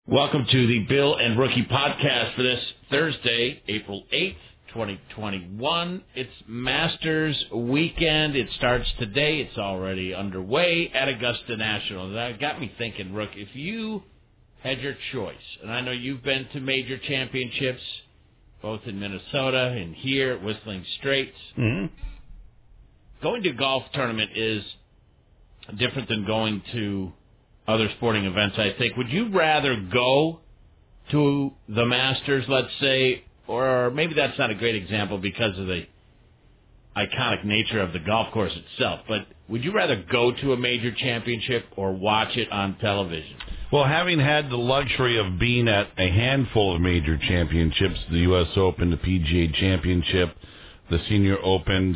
Welcome to the Bill and Rookie podcast for this Thursday, April 8th, 2021. It's Masters weekend. It starts today. It's already underway at Augusta National. That got me thinking, Rook, if you had your choice, and I know you've been to major championships, both in Minnesota and here at Whistling Straits. Mm-hmm. Going to a golf tournament is different than going to other sporting events, I think. Would you rather go to the Masters, let's say, or maybe that's not a great example because of the iconic nature of the golf course itself, but would you rather go to a major championship or watch it on television? Well, having had the luxury of being at a handful of major championships, the U.S. Open, the PGA Championship, the Senior Opens,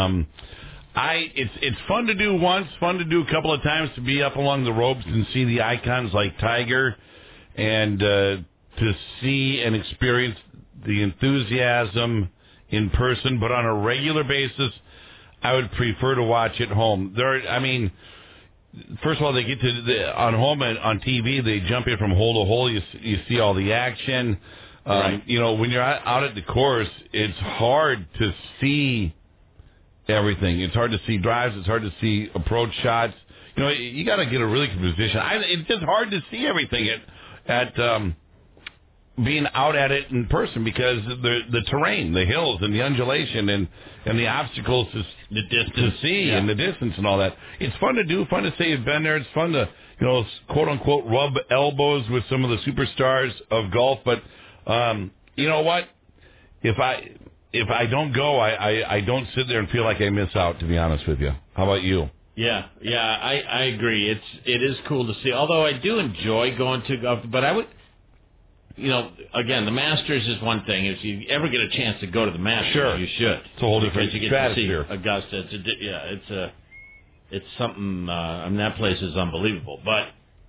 it's fun to do once, fun to do a couple of times, to be up along the ropes and see the icons like Tiger, and to see and experience the enthusiasm in person. But on a regular basis, I would prefer to watch at home. First of all, they get to on home and on TV, they jump in from hole to hole. You see all the action. Right. When you're out at the course, it's hard to see everything. It's hard to see drives. It's hard to see approach shots. You got to get a really good position. It's just hard to see everything at being out at it in person because the terrain, the hills, and the undulation, and the obstacles, the distance to see, and the distance and all that. It's fun to do. Fun to say you've been there. It's fun to quote unquote rub elbows with some of the superstars of golf. But you know what? If I don't go, I don't sit there and feel like I miss out, to be honest with you. How about you? Yeah, I agree. It is cool to see. Although I do enjoy going to golf, but I would, again, the Masters is one thing. If you ever get a chance to go to the Masters, sure, you should. It's a whole different stratosphere. To see Augusta. It's something. That place is unbelievable. But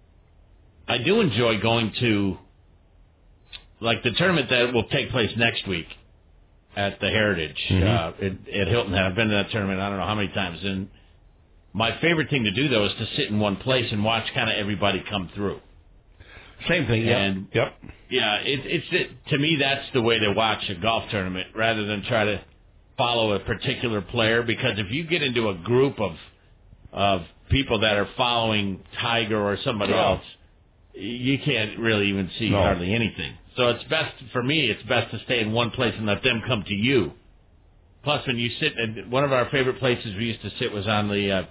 I do enjoy going to, like, the tournament that will take place next week at the Heritage at Hilton Head. I've been to that tournament I don't know how many times. And my favorite thing to do, though, is to sit in one place and watch kind of everybody come through. Same thing, and yep. Yeah, to me, that's the way to watch a golf tournament rather than try to follow a particular player. Because if you get into a group of people that are following Tiger or somebody else, you can't really even see hardly anything. So it's best to stay in one place and let them come to you. Plus, when you sit, and one of our favorite places we used to sit was on the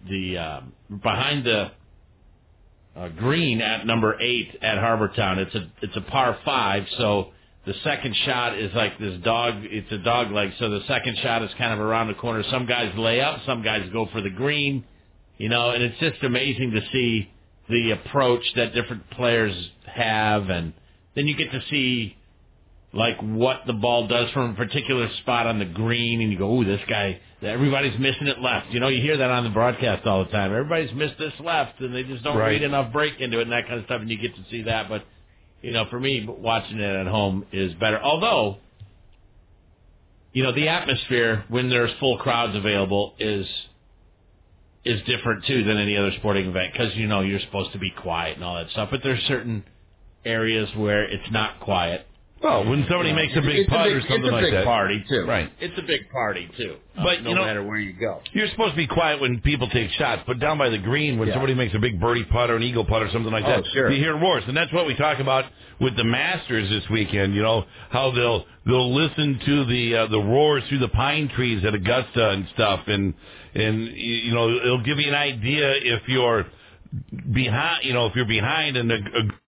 behind the green at number 8 at Harbortown. It's a par 5, so the second shot is like this dog. It's a dog leg, so the second shot is kind of around the corner. Some guys lay up, some guys go for the green, and it's just amazing to see the approach that different players have, and then you get to see, like, what the ball does from a particular spot on the green, and you go, ooh, this guy, everybody's missing it left. You hear that on the broadcast all the time. Everybody's missed this left, and they just don't read enough break into it and that kind of stuff, and you get to see that. But, for me, watching it at home is better. Although, the atmosphere when there's full crowds available is different, too, than any other sporting event because, you're supposed to be quiet and all that stuff. But there's certain areas where it's not quiet. Well, when somebody makes a big putt or something like that. It's a big party, too. Right. It's a big party, too. But, no matter where you go. You're supposed to be quiet when people take shots, but down by the green, when somebody makes a big birdie putt or an eagle putt or something like that, sure. you hear roars. And that's what we talk about with the Masters this weekend, how they'll listen to the roars through the pine trees at Augusta and stuff. And it'll give you an idea if you're behind, and